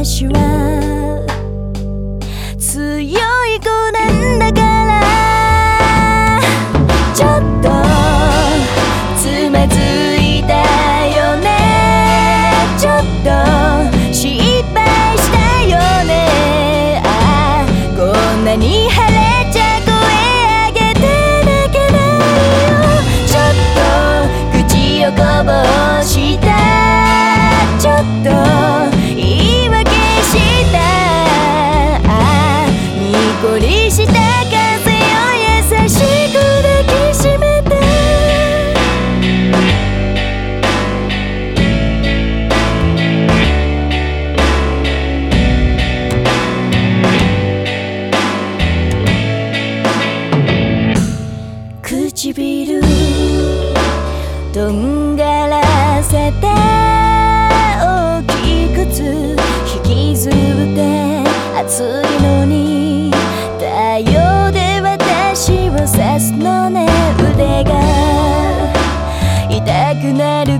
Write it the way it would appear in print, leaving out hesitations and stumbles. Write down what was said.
私は強い子なんだから、ちょっとつまずいたよね、ちょっと失敗したよね、ああこんなに晴れちゃ声上げて泣けないよ、ちょっと口をこぼした、ちょっと言い訳した、ああにっこりした風を優しく抱きしめて、唇とんがらせて大きくつ引きずって熱いのに太陽で私を刺すのね、腕が痛くなる